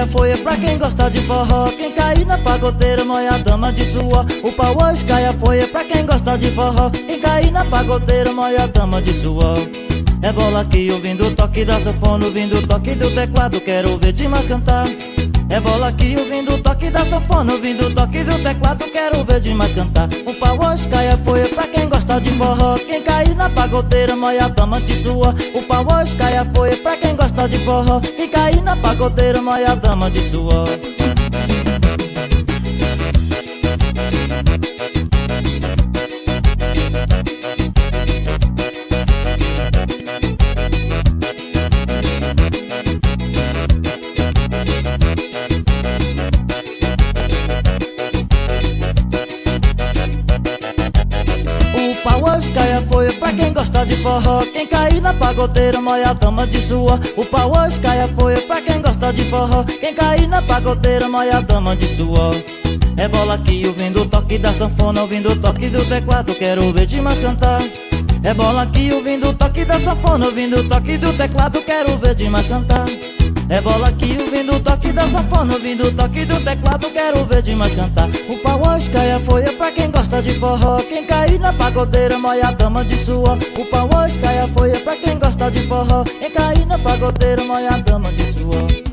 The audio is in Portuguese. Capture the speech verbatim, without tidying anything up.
foi pra quem gosta de forró. Quem cair na pagodeira molha a dama de suor. O pau hoje caia foi pra quem gosta de forró. Quem cair na pagodeira molha a dama de suor. É bola aqui ouvindo o toque da sanfona, ouvindo o toque do teclado, quero ver demais cantar. É bola aqui ouvindo o toque da sanfona, ouvindo o toque do teclado, quero ver demais cantar. O pau hoje caia foi pra quem gosta de forró. Quem cair na pagodeira molha a dama de suor. O pau hoje caia foi pra quem gosta de forró. Quem cair na pagodeira molha a dama de suor. O pau hoje caia foi pra quem gosta de forró. Quem cair na pagodeira molha a dama de suor. O pau hoje caia foi pra quem gosta de forró. Quem cair na pagodeira molha a dama de suor. É bola aqui ouvindo o toque da sanfona, ouvindo o toque do teclado, quero ver demais cantar. É bola aqui ouvindo o toque da sanfona, ouvindo o toque do teclado, quero ver demais cantar. É bola aqui ouvindo o toque da sanfona, ouvindo o toque do teclado, quero ver demais cantar. O pau hoje caia foi pra quem gosta de forró. Quem cair na pagodeira molha a dama de suor. O pau hoje caia foi pra quem gosta de forró. Quem cair na pagodeira molha a dama de suor.